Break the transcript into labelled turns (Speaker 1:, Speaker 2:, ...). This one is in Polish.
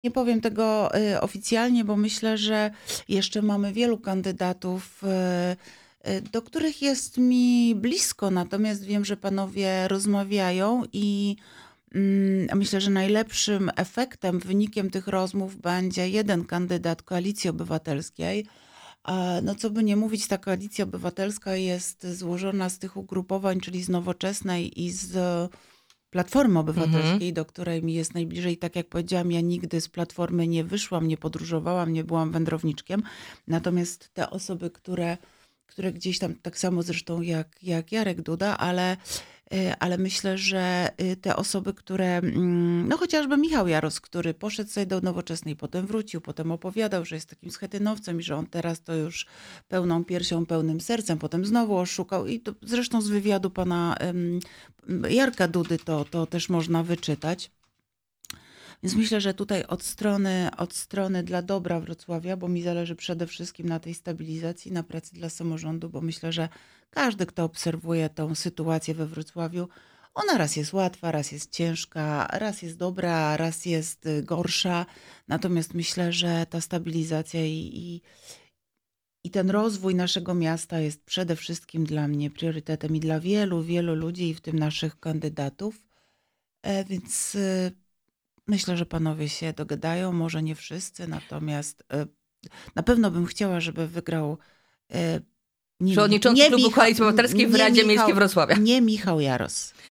Speaker 1: Nie powiem tego oficjalnie, bo myślę, że jeszcze mamy wielu kandydatów, do których jest mi blisko, natomiast wiem, że panowie rozmawiają i myślę, że najlepszym efektem, wynikiem tych rozmów będzie jeden kandydat Koalicji Obywatelskiej. No co by nie mówić, ta Koalicja Obywatelska jest złożona z tych ugrupowań, czyli z Nowoczesnej i z Platformy Obywatelskiej, do której mi jest najbliżej. Tak jak powiedziałam, ja nigdy z Platformy nie wyszłam, nie podróżowałam, nie byłam wędrowniczkiem. Natomiast te osoby, które gdzieś tam, tak samo zresztą jak Jarek Duda, ale myślę, że te osoby, które, no chociażby Michał Jaros, który poszedł sobie do Nowoczesnej, potem wrócił, potem opowiadał, że jest takim schetynowcem i że on teraz to już pełną piersią, pełnym sercem, potem znowu oszukał i to zresztą z wywiadu pana Jarka Dudy to też można wyczytać. Więc myślę, że tutaj od strony dla dobra Wrocławia, bo mi zależy przede wszystkim na tej stabilizacji, na pracy dla samorządu, bo myślę, że każdy, kto obserwuje tą sytuację we Wrocławiu, ona raz jest łatwa, raz jest ciężka, raz jest dobra, raz jest gorsza. Natomiast myślę, że ta stabilizacja i ten rozwój naszego miasta jest przede wszystkim dla mnie priorytetem i dla wielu, wielu ludzi, i w tym naszych kandydatów. Więc myślę, że panowie się dogadają, może nie wszyscy, natomiast na pewno bym chciała, żeby wygrał
Speaker 2: Przewodniczący Klubu Koalicji Obywatelskiej w Radzie Miejskiej Wrocławia.
Speaker 1: Nie Michał Jaros.